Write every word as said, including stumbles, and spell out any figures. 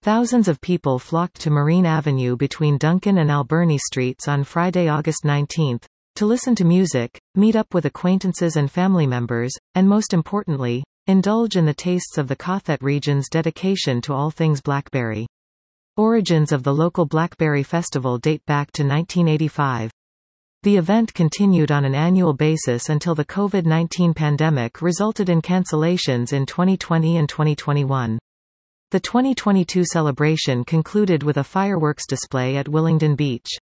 Thousands of people flocked to Marine Avenue between Duncan and Alberni Streets on Friday, August nineteenth, to listen to music, meet up with acquaintances and family members, and most importantly, indulge in the tastes of the Cothet region's dedication to all things blackberry. Origins of the local Blackberry Festival date back to nineteen eighty-five. The event continued on an annual basis until the COVID nineteen pandemic resulted in cancellations in twenty twenty and twenty twenty-one. The twenty twenty-two celebration concluded with a fireworks display at Willingdon Beach.